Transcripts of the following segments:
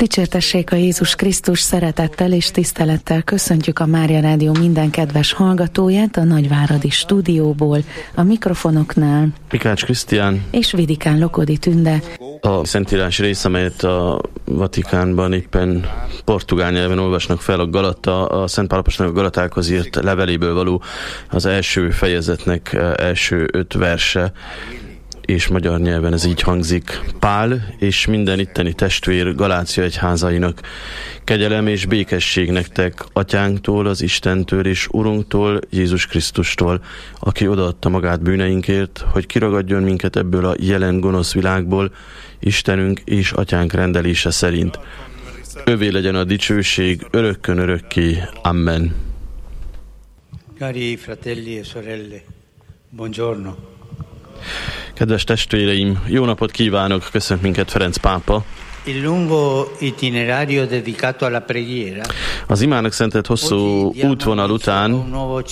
Dicsértessék a Jézus Krisztus, szeretettel és tisztelettel köszöntjük a Mária Rádió minden kedves hallgatóját a Nagyváradi stúdióból, a mikrofonoknál Mikács Krisztián és Vidikán Lokodi Tünde. A Szentírás rész, amelyet a Vatikánban éppen portugál nyelven olvasnak fel, a Szent Pál apostolnak a Galatákhoz írt leveléből való az első fejezetnek első 5 verse, és magyar nyelven ez így hangzik: Pál és minden itteni testvér Galácia egyházainak, kegyelem és békesség nektek Atyánktól, az Istentől és Urunktól, Jézus Krisztustól, aki odaadta magát bűneinkért, hogy kiragadjon minket ebből a jelen gonosz világból, Istenünk és Atyánk rendelése szerint. Övé legyen a dicsőség örökkön örökké. Amen. Cari fratelli e sorelle, buongiorno. Kedves testvéreim, jó napot kívánok! Köszönt minket Ferenc pápa. Il lungo itinerario dedicato alla preghiera. Az imának szentelt hosszú útvonal után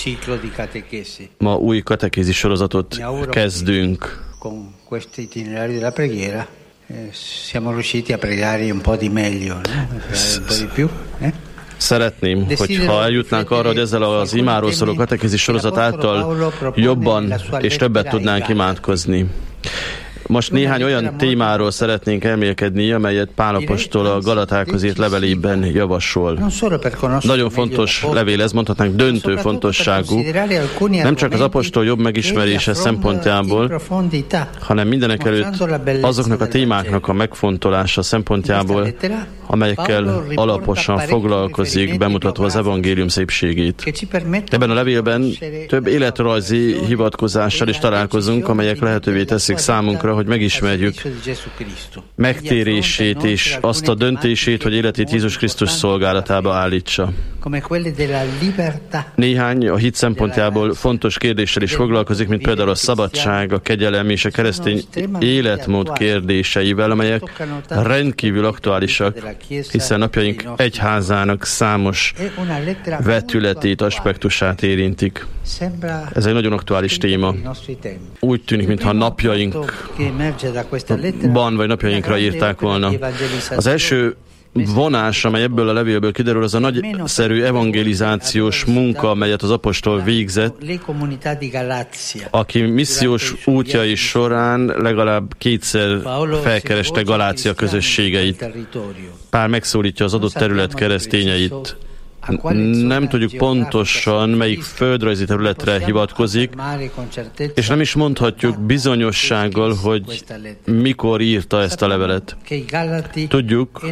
ma új katekézis sorozatot kezdünk. Con questo itinerario della preghiera siamo riusciti a pregare un po' di meglio, un po' di più, Szeretném, hogyha eljutnánk arra, hogy ezzel az imáról szóló katekézis sorozat által jobban és többet tudnánk imádkozni. Most néhány olyan témáról szeretnénk elmélkedni, amelyet Pál apostol a Galatákhoz írt levelében javasol. Nagyon fontos levél, ez mondhatnánk döntő fontosságú, nem csak az apostol jobb megismerése szempontjából, hanem mindenekelőtt azoknak a témáknak a megfontolása szempontjából, amelyekkel alaposan foglalkozik, bemutatva az evangélium szépségét. Ebben a levélben több életrajzi hivatkozással is találkozunk, amelyek lehetővé teszik számunkra, hogy megismerjük megtérését és azt a döntését, hogy életét Jézus Krisztus szolgálatába állítsa. Néhány a hit szempontjából fontos kérdéssel is foglalkozik, mint például a szabadság, a kegyelem és a keresztény életmód kérdéseivel, amelyek rendkívül aktuálisak, hiszen napjaink egyházának számos vetületét, aspektusát érintik. Ez egy nagyon aktuális téma. Úgy tűnik, mintha napjainkban vagy napjainkra írták volna. Az első vonás, amely ebből a levélből kiderül, az a nagyszerű evangelizációs munka, amelyet az apostol végzett, aki missziós útjai során legalább 2-szer felkereste Galácia közösségeit. Pál megszólítja az adott terület keresztényeit. Nem tudjuk pontosan, melyik földrajzi területre hivatkozik, és nem is mondhatjuk bizonyossággal, hogy mikor írta ezt a levelet. Tudjuk,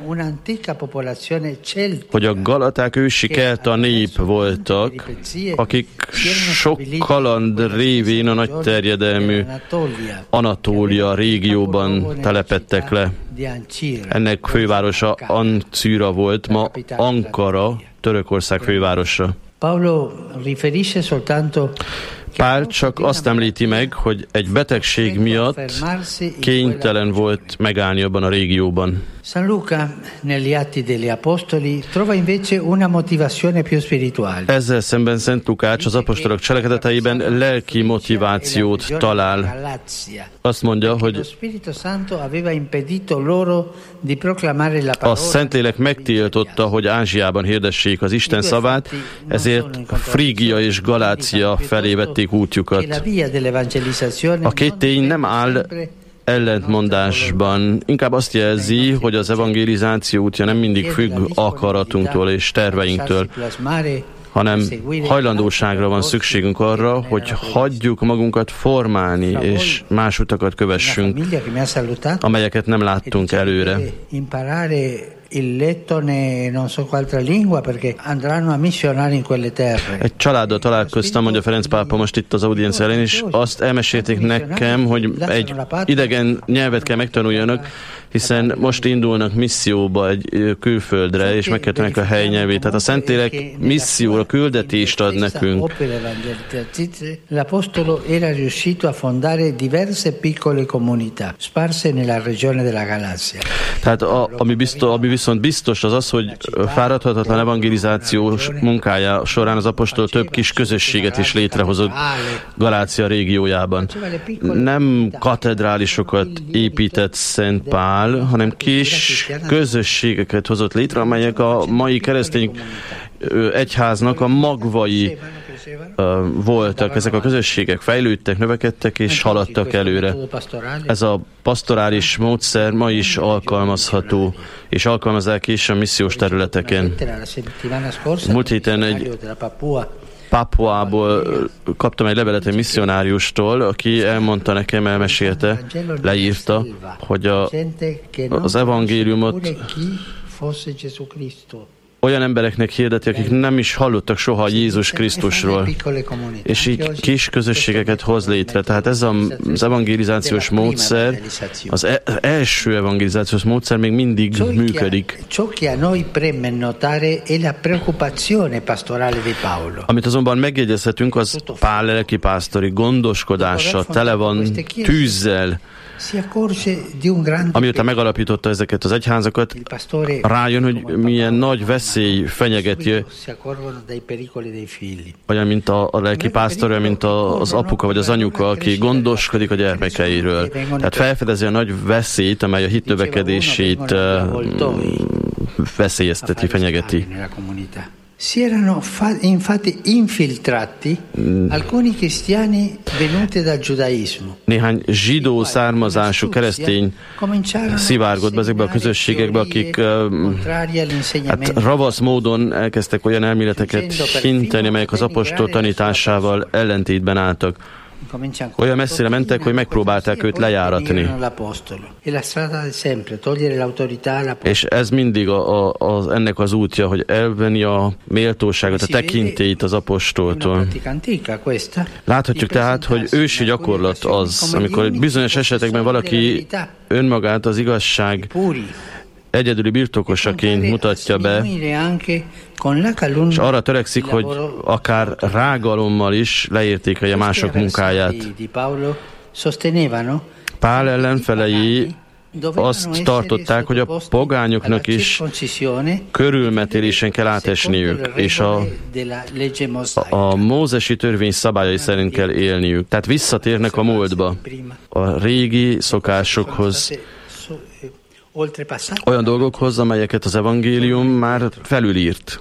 hogy a galaták ősi kelta nép voltak, akik sok kaland révén a nagy terjedelmű Anatólia régióban telepedtek le. Ennek fővárosa Ancíra volt, ma Ankara, Törökország fővárosa. Pál csak azt említi meg, hogy egy betegség miatt kénytelen volt megállni abban a régióban. San Luca, negli Atti degli Apostoli, trova invece una motivazione più spirituale. Ezzel szemben Szent Lukács az apostolok cselekedeteiben lelki motivációt talál. Azt mondja, hogy a Szentlélek megtiltotta, hogy Ázsiában hirdessék az Isten szavát, ezért Frígia és Galácia felé vették útjukat. A két tény nem áll ellentmondásban, inkább azt jelzi, hogy az evangelizáció útja nem mindig függ akaratunktól és terveinktől, hanem hajlandóságra van szükségünk arra, hogy hagyjuk magunkat formálni, és más utakat kövessünk, amelyeket nem láttunk előre. Egy családdal találkoztam, mondja Ferenc pápa most itt az audiencia elején, és azt elmesélték nekem, hogy egy idegen nyelvet kell megtanuljanak, hiszen most indulnak misszióba egy külföldre, és meg kell tanulni a helyi nyelvét. Tehát a Szentlélek misszióra küldetést ad nekünk. L'apostolo era riuscito a fondare diverse piccole comunità sparse nella regione della Galazia. Tehát ami viszont biztos az az, hogy fáradhatatlan evangelizációs munkája során az apostol több kis közösséget is létrehozott Galácia régiójában. Nem katedrálisokat épített Szent Pál, áll, hanem kis közösségeket hozott létre, amelyek a mai keresztény egyháznak a magvai voltak. Ezek a közösségek fejlődtek, növekedtek és haladtak előre. Ez a pastorális módszer ma is alkalmazható, és alkalmazzák is a missziós területeken. Múlt héten egy Papuából kaptam egy levelet egy misszionáriustól, aki elmondta nekem, elmesélte, leírta, hogy az evangéliumot olyan embereknek hirdeti, akik nem is hallottak soha Jézus Krisztusról, és így kis közösségeket hoz létre. Tehát ez az evangelizációs módszer, az első evangelizációs módszer még mindig működik. Amit azonban megjegyezhetünk, az Pál lelkipásztori gondoskodása, tele van tűzzel. Amiután megalapította ezeket az egyházakat, rájön, hogy milyen nagy veszély fenyegeti, olyan, mint a lelkipásztor, olyan, mint az apuka vagy az anyuka, aki gondoskodik a gyermekeiről. Tehát felfedezi a nagy veszélyt, amely a hit növekedését veszélyezteti, fenyegeti. Si erano infatti infiltrati alcuni cristiani venuti dal giudaismo. Néhány zsidó származású keresztény szivárgott be ezekbe a közösségekbe, akik ravasz módon elkezdtek olyan elméleteket hinteni, amelyek az apostol tanításával ellentétben álltak. Olyan messzire mentek, hogy megpróbálták őt lejáratni. És ez mindig ennek az útja, hogy elvenni a méltóságot, a tekintélyt az apostoltól. Láthatjuk tehát, hogy ősi gyakorlat az, amikor bizonyos esetekben valaki önmagát az igazság egyedüli birtokosaként mutatja be, és arra törekszik, hogy akár rágalommal is leértékelje mások munkáját. Pál ellenfelei azt tartották, hogy a pogányoknak is körülmetélésen kell átesniük, és a mózesi törvény szabályai szerint kell élniük. Tehát visszatérnek a múltba, a régi szokásokhoz, olyan dolgokhoz, amelyeket az evangélium már felülírt.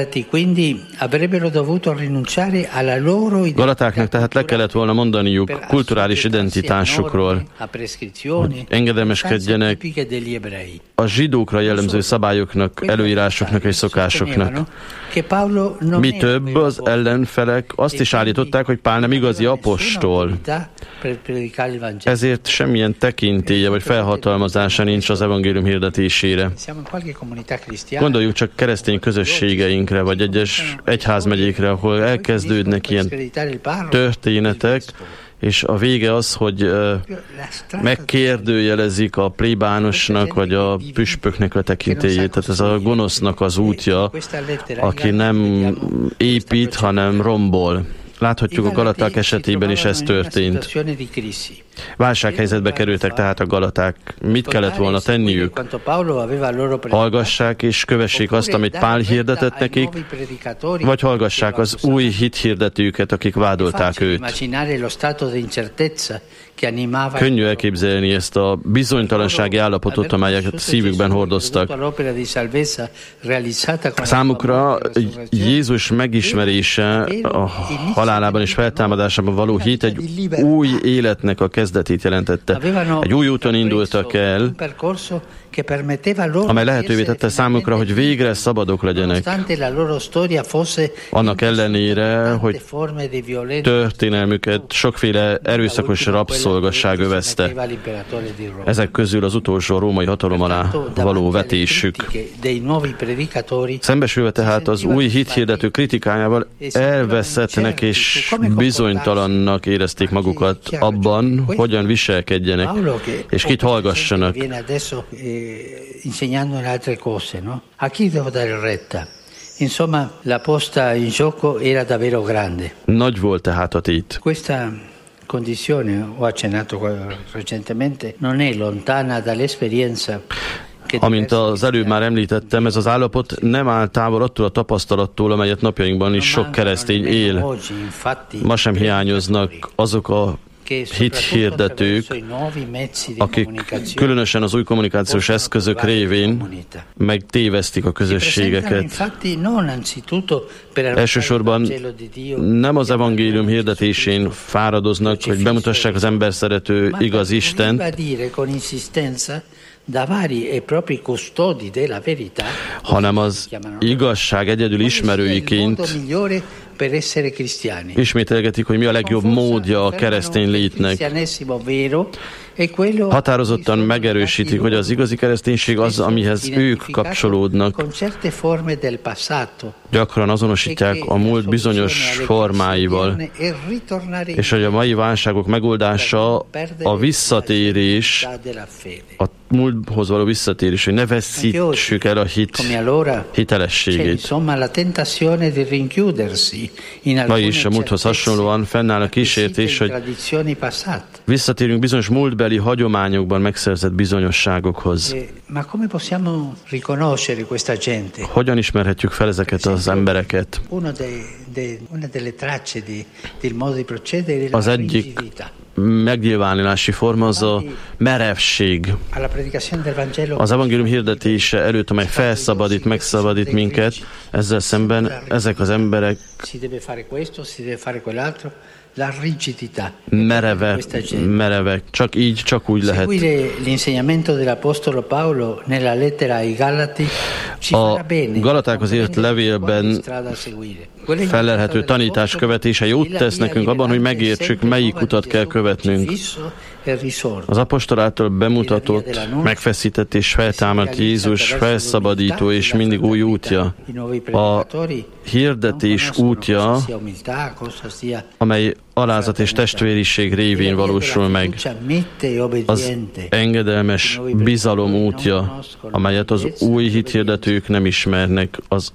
Galatáknak tehát le kellett volna mondaniuk kulturális identitásukról, hogy engedelmeskedjenek a zsidókra jellemző szabályoknak, előírásoknak és szokásoknak. Mi több, az ellenfelek azt is állították, hogy Pál nem igazi apostol. Ezért semmilyen tekintélye vagy felhatalmazása nincs az evangélium hirdetésére. Gondoljuk csak keresztény közösségeinkre, vagy egyes egyházmegyékre, ahol elkezdődnek ilyen történetek, és a vége az, hogy megkérdőjelezik a plébánosnak, vagy a püspöknek a tekintélyét. Tehát ez a gonosznak az útja, aki nem épít, hanem rombol. Láthatjuk a galaták esetében is ez történt. Válsághelyzetbe kerültek tehát a galaták. Mit kellett volna tenniük? Hallgassák és kövessék azt, amit Pál hirdetett nekik, vagy hallgassák az új hithirdetőket, akik vádolták őt. Könnyű elképzelni ezt a bizonytalansági állapotot, amelyet szívükben hordoztak. Számukra Jézus megismerése, a halálában és feltámadásában való hit egy új életnek a kezdetét jelentette. Egy új úton indultak el, amely lehetővé tette számukra, hogy végre szabadok legyenek. Annak ellenére, hogy történelmüket sokféle erőszakos rabszolgasság övezte. Ezek közül az utolsó római hatalom alá való vetésük. Szembesülve tehát az új hithirdető kritikájával elveszettnek és bizonytalannak érezték magukat abban, hogyan viselkedjenek, és kit hallgassanak. Insegnando in altre cose, no? A chi devo dare retta? Insomma, la posta in gioco era davvero grande. Nagy volt tehát a tét. Questa condizione, ho accennato recentemente, non è lontana dall'esperienza. Amint az előbb már említettem, ez az állapot nem áll távol attól a tapasztalattól, amelyet napjainkban is sok keresztény él. Ma sem hiányoznak azok a hithirdetők, akik különösen az új kommunikációs eszközök révén megtévesztik a közösségeket. Elsősorban nem az evangélium hirdetésén fáradoznak, hogy bemutassák az emberszerető igaz Istent, hanem az igazság egyedül ismerőiként ismételgetik, hogy mi a legjobb módja a keresztény létnek. Határozottan megerősítik, hogy az igazi kereszténység az, amihez ők kapcsolódnak. Gyakran azonosítják a múlt bizonyos formáival, és hogy a mai válságok megoldása a visszatérés, a múlthoz való visszatérés, hogy ne veszítsük el a hitelességét. Ma is a múlthoz hasonlóan fennáll a kísértés, hogy visszatérünk bizonyos múltbeli hagyományokban megszerzett bizonyosságokhoz. Hogyan ismerhetjük fel ezeket az embereket? Az egyik megnyilvánulási forma az a merevség. Az evangélium hirdetése előtt, amely felszabadít, megszabadít minket, ezzel szemben ezek az emberek merevek, csak így, csak úgy lehet. A Galatákhoz írt levélben felelhető tanítás követése jót tesz nekünk abban, hogy megértsük, melyik utat kell követnünk. Az apostol által bemutatott, megfeszített és feltámadt Jézus felszabadító és mindig új útja. A hirdetés útja, amely alázat és testvériség révén valósul meg. Az engedelmes bizalom útja, amelyet az új hithirdetők nem ismernek. Az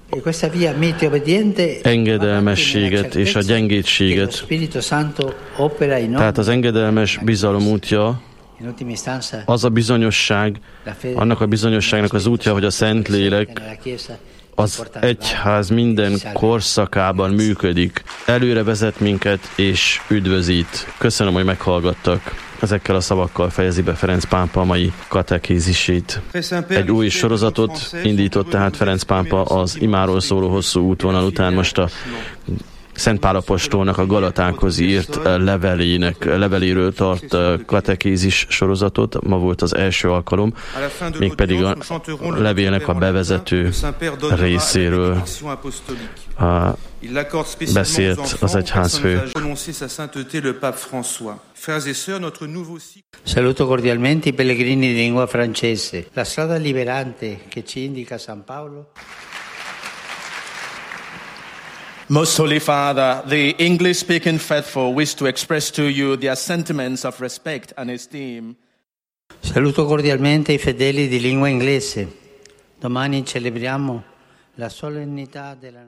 engedelmességet és a gyengétséget. Tehát az engedelmes bizalom útja, az a bizonyosság, annak a bizonyosságnak az útja, hogy a Szentlélek az egyház minden korszakában működik. Előre vezet minket és üdvözít. Köszönöm, hogy meghallgattak. Ezekkel a szavakkal fejezi be Ferenc pápa a mai katekézisét. Egy új sorozatot indított tehát Ferenc pápa az imáról szóló hosszú útvonal után. Most a Szent Pál apostolnak a Galatákhoz írt leveléről tart katekézis sorozatot. Ma volt az első alkalom, mégpedig a levélnek a bevezető részéről beszélt az egyházfő. Saluto cordialmente i pellegrini di lingua francese. La strada liberante che ci indica San Paolo. Most Holy Father, the English-speaking faithful wish to express to you their sentiments of respect and esteem. Saluto cordialmente i fedeli di lingua inglese. Domani celebriamo la solennità della...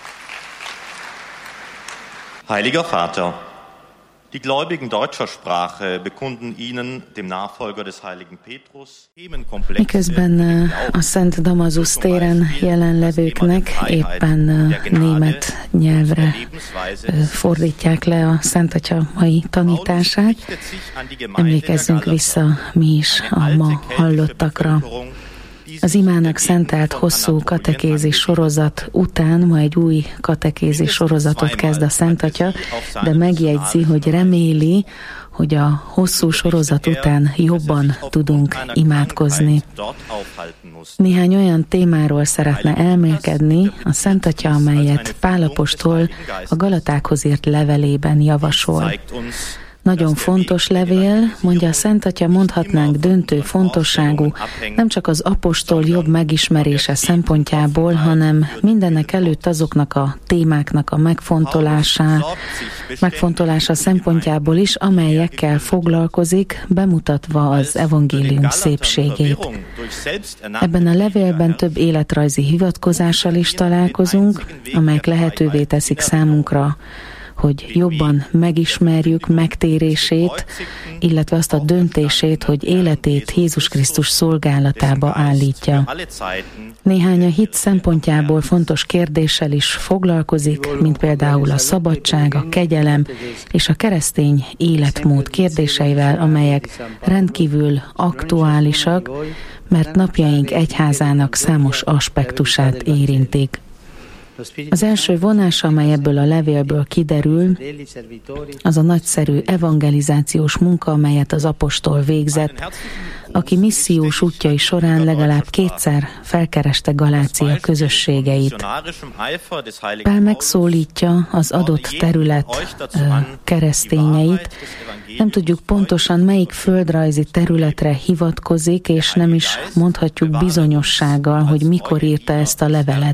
Heiliger Vater, die Gläubigen deutscher Sprache bekunden Ihnen, dem Nachfolger des heiligen Petrus, miközben a Szent Damazusz téren jelenlevőknek éppen német nyelvre fordítják le a Szent Atya mai tanítását, emlékezzünk vissza mi is a ma hallottakra. Az imának szentelt hosszú katekézis sorozat után ma egy új katekézis sorozatot kezd a Szent Atya, de megjegyzi, hogy reméli, hogy a hosszú sorozat után jobban tudunk imádkozni. Néhány olyan témáról szeretne elmélkedni a Szent Atya, amelyet Pál apostol a Galatákhoz írt levelében javasol. Nagyon fontos levél, mondja a Szent Atya, mondhatnánk döntő fontosságú, nem csak az apostol jobb megismerése szempontjából, hanem mindenek előtt azoknak a témáknak a megfontolása szempontjából is, amelyekkel foglalkozik, bemutatva az evangélium szépségét. Ebben a levélben több életrajzi hivatkozással is találkozunk, amelyek lehetővé teszik számunkra, hogy jobban megismerjük megtérését, illetve azt a döntését, hogy életét Jézus Krisztus szolgálatába állítja. Néhány a hit szempontjából fontos kérdéssel is foglalkozik, mint például a szabadság, a kegyelem és a keresztény életmód kérdéseivel, amelyek rendkívül aktuálisak, mert napjaink egyházának számos aspektusát érintik. Az első vonás, amely ebből a levélből kiderül, az a nagyszerű evangelizációs munka, amelyet az apostol végzett, aki missziós útjai során legalább 2-szer felkereste Galácia közösségeit. Pál megszólítja az adott terület keresztényeit. Nem tudjuk pontosan, melyik földrajzi területre hivatkozik, és nem is mondhatjuk bizonyossággal, hogy mikor írta ezt a levelet.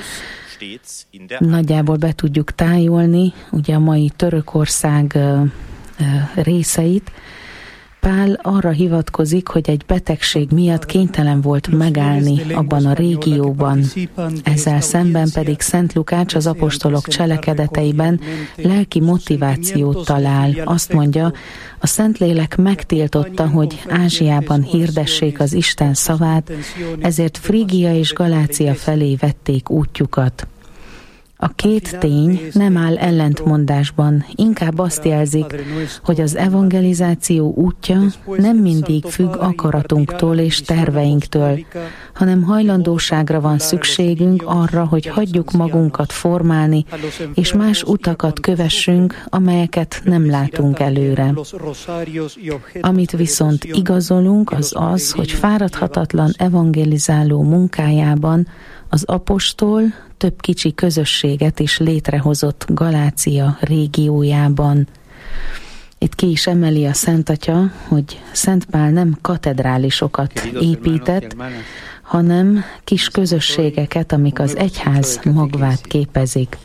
Nagyjából be tudjuk tájolni, ugye a mai Törökország részeit. Pál arra hivatkozik, hogy egy betegség miatt kénytelen volt megállni abban a régióban. Ezzel szemben pedig Szent Lukács az apostolok cselekedeteiben lelki motivációt talál. Azt mondja, a Szentlélek megtiltotta, hogy Ázsiában hirdessék az Isten szavát, ezért Frígia és Galácia felé vették útjukat. A két tény nem áll ellentmondásban, inkább azt jelzik, hogy az evangelizáció útja nem mindig függ akaratunktól és terveinktől, hanem hajlandóságra van szükségünk arra, hogy hagyjuk magunkat formálni, és más utakat kövessünk, amelyeket nem látunk előre. Amit viszont igazolunk, az, hogy fáradhatatlan evangelizáló munkájában az apostol több kicsi közösséget is létrehozott Galácia régiójában. Itt ki is emeli a Szent Atya, hogy Szent Pál nem katedrálisokat épített, hanem kis közösségeket, amik az egyház magvát képezik.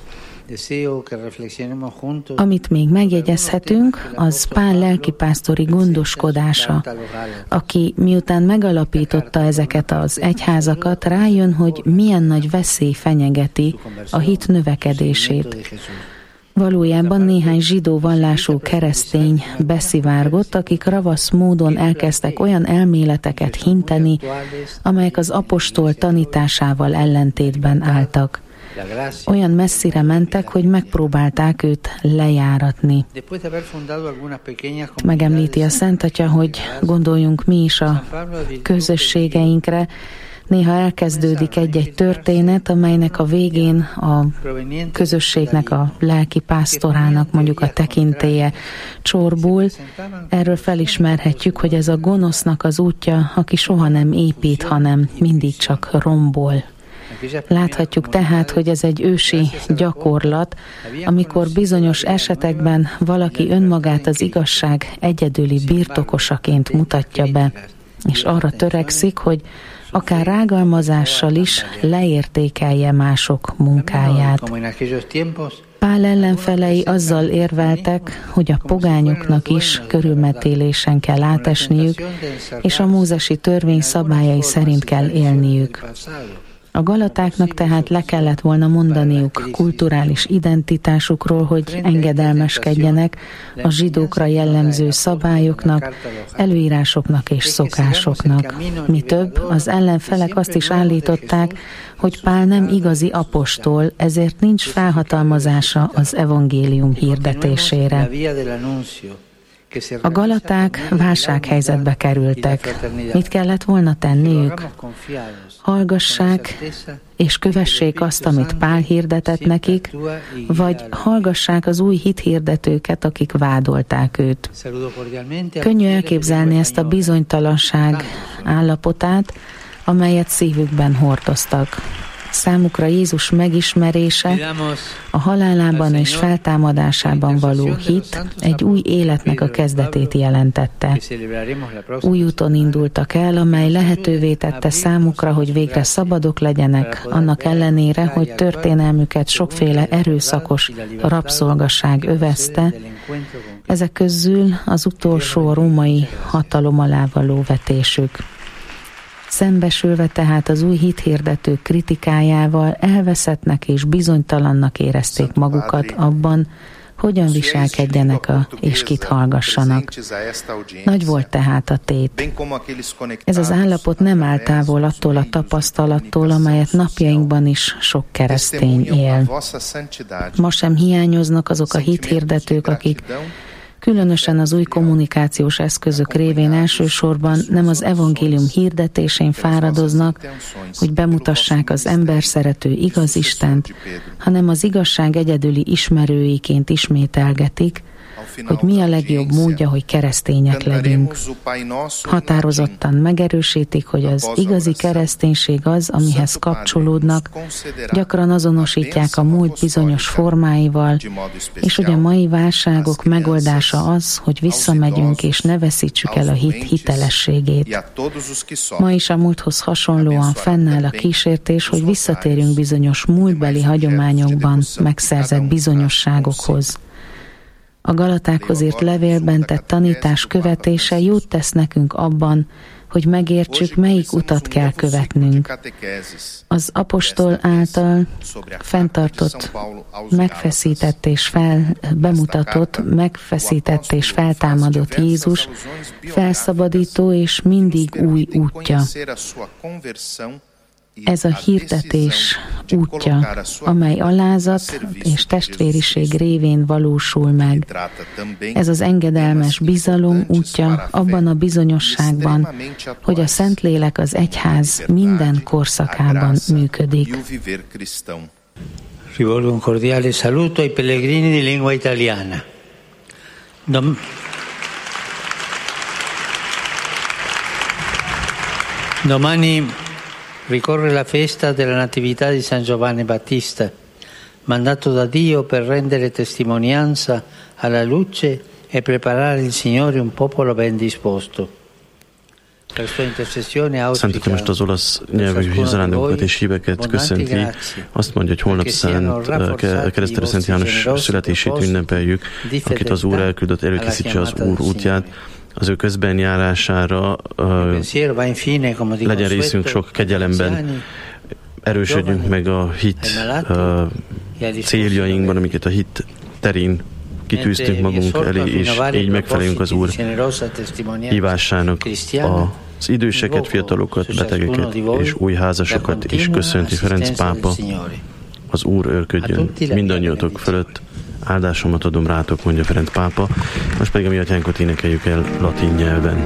Amit még megjegyezhetünk, az Pál lelkipásztori gondoskodása, aki miután megalapította ezeket az egyházakat, rájön, hogy milyen nagy veszély fenyegeti a hit növekedését. Valójában néhány zsidó vallású keresztény beszivárgott, akik ravasz módon elkezdtek olyan elméleteket hinteni, amelyek az apostol tanításával ellentétben álltak. Olyan messzire mentek, hogy megpróbálták őt lejáratni. Megemlíti a Szent Atya, hogy gondoljunk mi is a közösségeinkre. Néha elkezdődik egy-egy történet, amelynek a végén a közösségnek, a lelki pásztorának mondjuk a tekintélye csorbul. Erről felismerhetjük, hogy ez a gonosznak az útja, aki soha nem épít, hanem mindig csak rombol. Láthatjuk tehát, hogy ez egy ősi gyakorlat, amikor bizonyos esetekben valaki önmagát az igazság egyedüli birtokosaként mutatja be, és arra törekszik, hogy akár rágalmazással is leértékelje mások munkáját. Pál ellenfelei azzal érveltek, hogy a pogányoknak is körülmetélésen kell átesniük, és a mózesi törvény szabályai szerint kell élniük. A galatáknak tehát le kellett volna mondaniuk kulturális identitásukról, hogy engedelmeskedjenek a zsidókra jellemző szabályoknak, előírásoknak és szokásoknak. Mi több, az ellenfelek azt is állították, hogy Pál nem igazi apostol, ezért nincs felhatalmazása az evangélium hirdetésére. A galaták válsághelyzetbe kerültek. Mit kellett volna tenniük? Hallgassák és kövessék azt, amit Pál hirdetett nekik, vagy hallgassák az új hithirdetőket, akik vádolták őt. Könnyű elképzelni ezt a bizonytalanság állapotát, amelyet szívükben hordoztak. Számukra Jézus megismerése, a halálában és feltámadásában való hit egy új életnek a kezdetét jelentette. Új úton indultak el, amely lehetővé tette számukra, hogy végre szabadok legyenek, annak ellenére, hogy történelmüket sokféle erőszakos rabszolgaság övezte, ezek közül az utolsó római hatalom alá való vetésük. Szembesülve tehát az új hithirdetők kritikájával elveszettnek és bizonytalannak érezték magukat abban, hogyan viselkedjenek és kit hallgassanak. Nagy volt tehát a tét. Ez az állapot nem áll távol attól a tapasztalattól, amelyet napjainkban is sok keresztény él. Ma sem hiányoznak azok a hithirdetők, akik különösen az új kommunikációs eszközök révén elsősorban nem az evangélium hirdetésén fáradoznak, hogy bemutassák az ember szerető igaz Istent, hanem az igazság egyedüli ismerőiként ismételgetik, hogy mi a legjobb módja, hogy keresztények legyünk. Határozottan megerősítik, hogy az igazi kereszténység az, amihez kapcsolódnak, gyakran azonosítják a múlt bizonyos formáival, és hogy a mai válságok megoldása az, hogy visszamegyünk és ne veszítsük el a hit hitelességét. Ma is a múlthoz hasonlóan fennáll a kísértés, hogy visszatérjünk bizonyos múltbeli hagyományokban megszerzett bizonyosságokhoz. A Galatákhoz írt levélben tett tanítás követése jót tesz nekünk abban, hogy megértsük, melyik utat kell követnünk. Az apostol által fenntartott, bemutatott, megfeszített és feltámadott Jézus felszabadító és mindig új útja. Ez a hirdetés útja, amely alázat és testvériség révén valósul meg. Ez az engedelmes bizalom útja abban a bizonyosságban, hogy a Szentlélek az egyház minden korszakában működik. Rivolgo un cordiale saluto ai pellegrini di lingua italiana. Domani ricorre la festa della Natività di San Giovanni Battista, mandato da Dio per rendere testimonianza alla luce e preparare il Signore un popolo ben disposto. Szenteti most az olasz nyelvű zarándokokat és híveket köszönti. Azt mondja, hogy holnap keresztelő Szent János születését ünnepeljük, akit az Úr elküldött, előkészítse az Úr útját. Az ő közbenjárására legyen részünk sok kegyelemben, erősödjünk meg a hit céljainkban, amiket a hit terén kitűztünk magunk elé, és így megfeleljünk az Úr hívásának. Az időseket, fiatalokat, betegeket és új házasokat is köszönti Ferenc pápa. Az Úr őrködjön mindannyiatok fölött. Áldásomat adom rátok, mondja Ferenc pápa. Most pedig a mi atyánkat énekeljük el latin nyelven.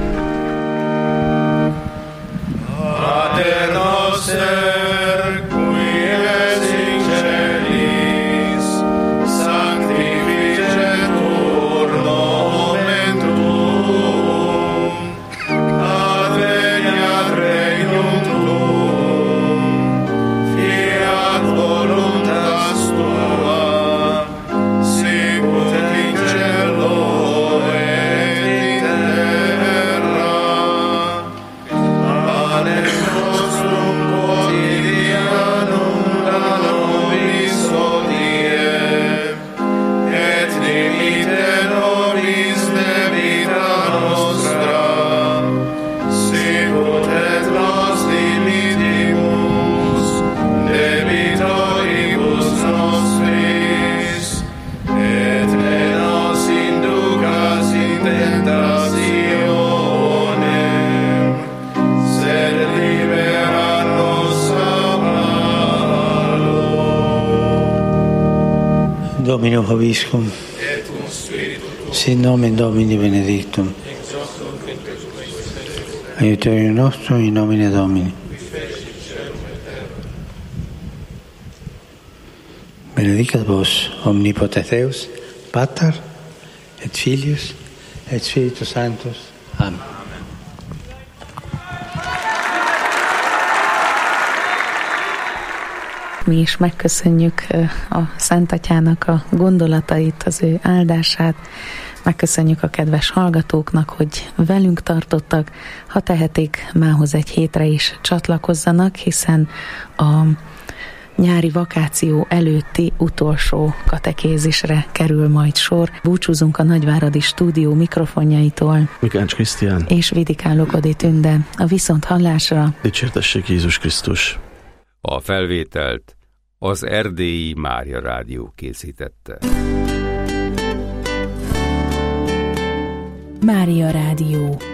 Domino Hoviscum, sit nomen Domini benedictum, aiutorium nostrum in nomine Domini. Benedicat vos omnipotens Deus, Pater et Filius et Spiritus Sanctus. Amen. Mi is megköszönjük a Szent Atyának a gondolatait, az ő áldását. Megköszönjük a kedves hallgatóknak, hogy velünk tartottak. Ha tehetik, mához egy hétre is csatlakozzanak, hiszen a nyári vakáció előtti utolsó katekézisre kerül majd sor. Búcsúzunk a Nagyváradi Stúdió mikrofonjaitól. Mikács Krisztián és Vidikán Lokodi Tünde. A viszonthallásra. Dicsértessék Jézus Krisztus. A felvételt az Erdélyi Mária Rádió készítette. Mária Rádió.